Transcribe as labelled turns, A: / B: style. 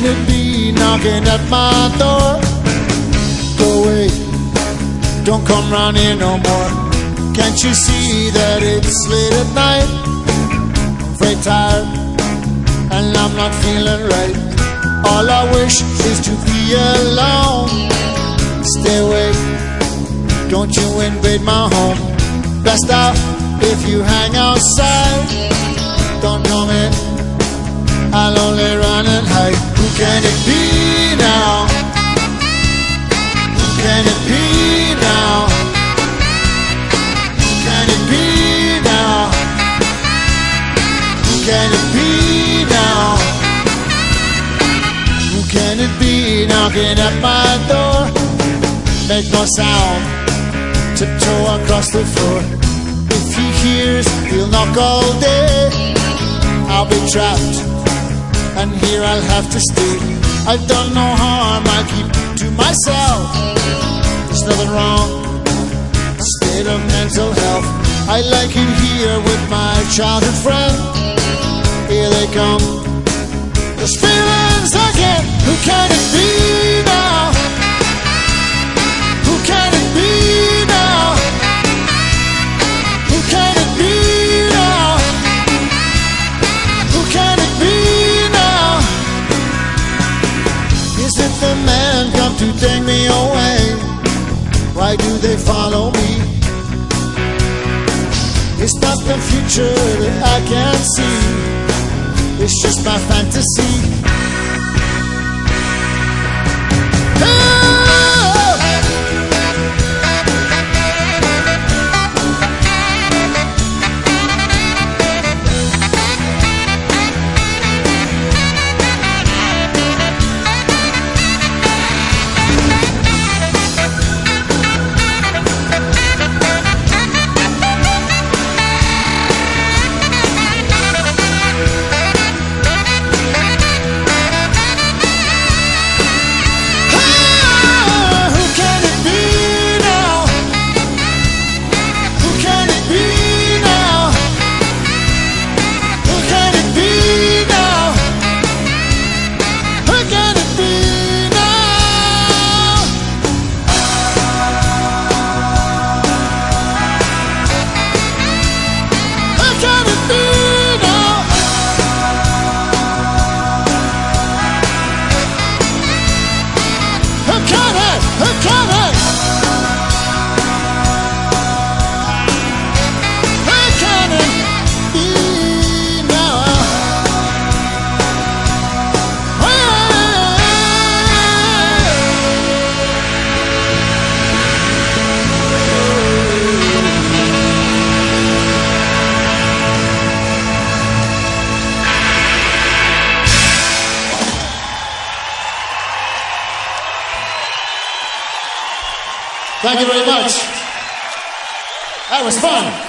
A: it be knocking at my door? Go away, don't come round here no more. Can't you see that it's late at night? I'm very tired and I'm not feeling right. All I wish is to be alone. Stay away, don't you invade my home. Best out if you hang outside. Don't come in, I'll only run and hide. Who can it be now? Who can it be now? Who can it be now? Who can it be now? Who can it be knocking at my door? Make no sound, tiptoe across the floor. If he hears, he'll knock all day. I'll be trapped, and here I'll have to stay. I've done no harm, I'll keep to myself. There's nothing wrong, state of mental health. I like it here with my childhood friend. Here they come, those feelings again. Who can it be now? Who can it be now? Who can it be now? Who can it be now? Is it the man come to take me away? Why do they follow me? It's not the future that I can see. It's just my fantasy. Thank you very much. That was fun.